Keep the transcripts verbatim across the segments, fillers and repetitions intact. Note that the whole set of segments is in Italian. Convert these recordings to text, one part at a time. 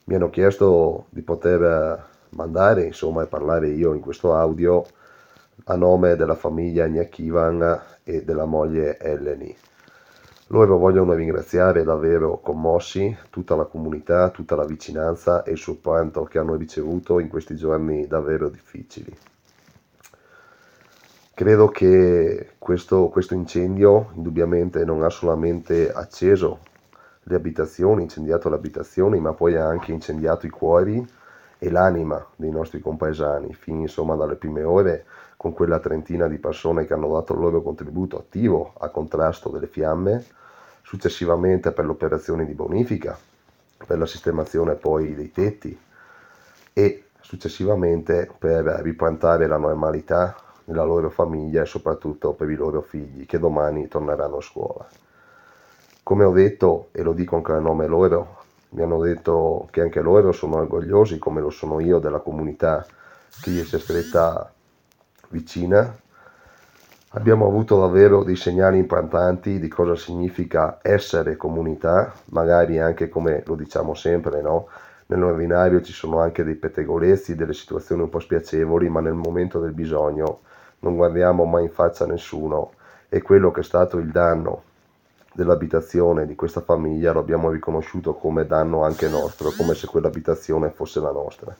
Mi hanno chiesto di poter mandare, insomma, e parlare io in questo audio a nome della famiglia Gnachivan e della moglie Eleni. Loro vogliono ringraziare davvero commossi tutta la comunità, tutta la vicinanza e il supporto che hanno ricevuto in questi giorni davvero difficili. Credo che questo, questo incendio indubbiamente non ha solamente acceso le abitazioni, incendiato le abitazioni, ma poi ha anche incendiato i cuori e l'anima dei nostri compaesani, fin insomma dalle prime ore con quella trentina di persone che hanno dato il loro contributo attivo a contrasto delle fiamme, successivamente per l'operazione di bonifica, per la sistemazione poi dei tetti e successivamente per ripiantare la normalità nella loro famiglia e soprattutto per i loro figli che domani torneranno a scuola. Come ho detto, e lo dico anche a nome loro, mi hanno detto che anche loro sono orgogliosi, come lo sono io, della comunità che gli si è stretta vicina. Abbiamo avuto davvero dei segnali importanti di cosa significa essere comunità, magari anche come lo diciamo sempre, no? Nell'ordinario ci sono anche dei pettegolezzi, delle situazioni un po' spiacevoli, ma nel momento del bisogno non guardiamo mai in faccia a nessuno e quello che è stato il danno dell'abitazione di questa famiglia lo abbiamo riconosciuto come danno anche nostro, come se quell'abitazione fosse la nostra.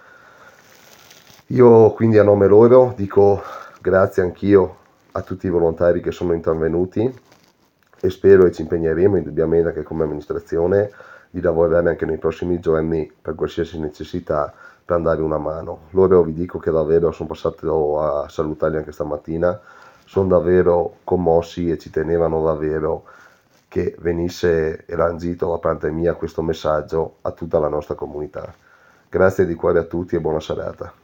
Io quindi a nome loro dico grazie anch'io a tutti i volontari che sono intervenuti e spero e ci impegneremo indubbiamente anche come amministrazione di lavorare anche nei prossimi giorni per qualsiasi necessità per dare una mano. Loro vi dico che davvero sono passato a salutarli anche stamattina, sono davvero commossi e ci tenevano davvero che venisse elargito da parte mia questo messaggio a tutta la nostra comunità. Grazie di cuore a tutti e buona serata.